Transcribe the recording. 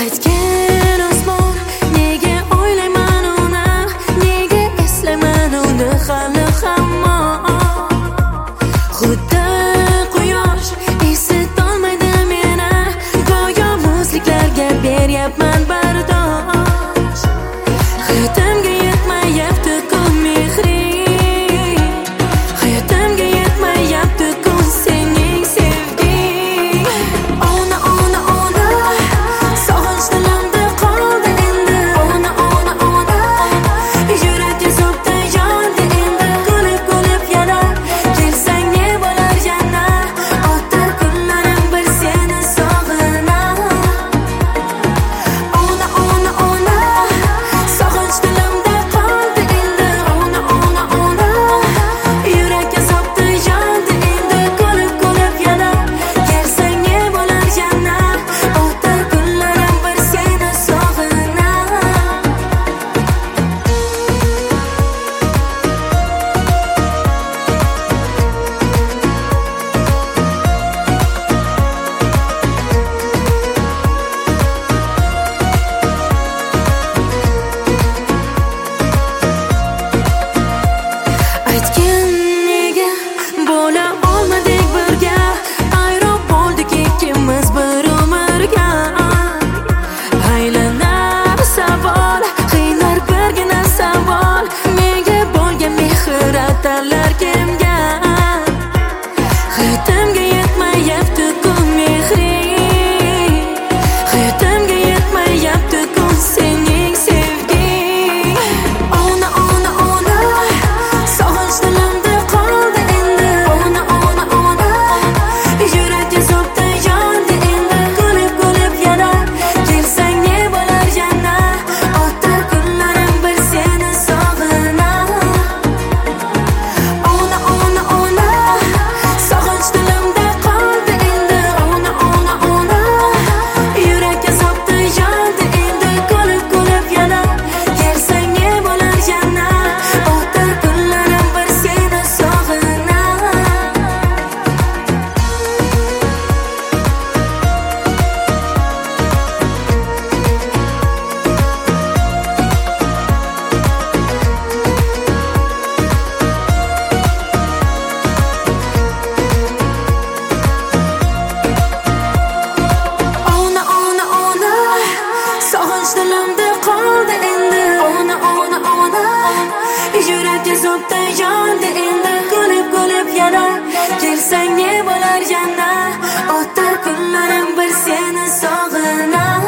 Aytgan osmon, nega o'ylayman uni, nega eslaman uni hali hamon. Xuddi quyosh esitolmaydi meni, go'yo muzliklarga beryapman bardosh. Hayotimga yetmayapti-ku mehring, hayotimga yetmayapti-ku sening sevging. Ona sog'inch dilimda qoldi endi. Ona yurak yozibdi yondi endi. Kulib yana kelsang ne bo'lar yana, o'tar kunlarim bir seni sog'inam. Ona sog'inch dilimda qoldi endi. Ona yurak yozibdi yondi endi. Kulib yana kelsang ne bo'lar yana, o'tar kunlarim bir seni sog'inam. Aytgin nega bo'la olmadik birga, ayro bo'ldik ikkimiz bir umrga. Aylanar savol, qiynar birgina savol, menga bo'lgan mehr atarlar kimga? Hayotimga yetmayapti-ku mehring, hayotimga yetmayapti-ku sening sevging. Ona sog'inch dilimda qoldi endi. Ona yurak yozibdi yondi endi. Kulib yana kelsang ne bo'lar yana, o'tar kunlarim bir seni sog'inam. Ona sog'inch dilimda qoldi endi. Ona yurak yozibdi yondi endi. Kulib yana kelsang ne bo'lar yana, o'tar kunlarim bir seni sog'inam. Ona sog'inch dilimda qoldi endi. Ona yurak yozibdi yondi endi. Kulib yana kelsang ne bo'lar yana, o'tar kunlarim bir seni sog'inam.